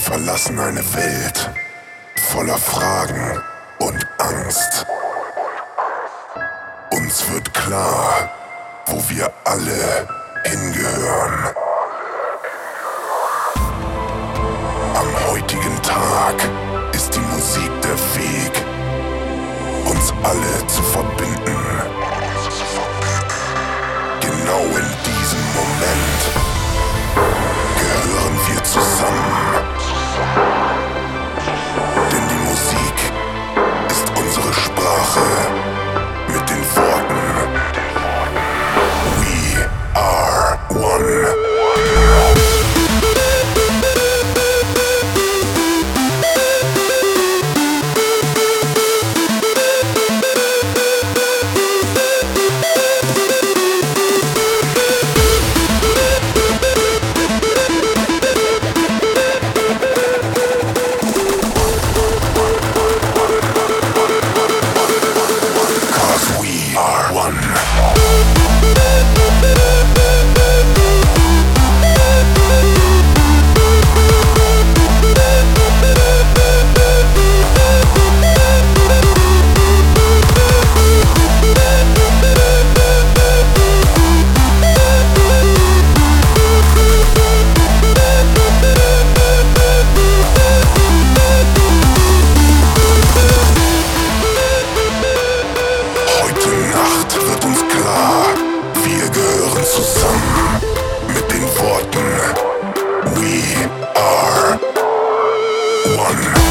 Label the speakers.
Speaker 1: verlassen eine Welt voller Fragen und Angst. Uns wird klar, wo wir alle hingehören. Am heutigen Tag ist die Musik der Weg, uns alle zu verbinden. Genau in diesem Moment gehören wir zusammen. Denn die Musik ist unsere Sprache mit den Worten We are one. Zusammen mit den Worten We are one.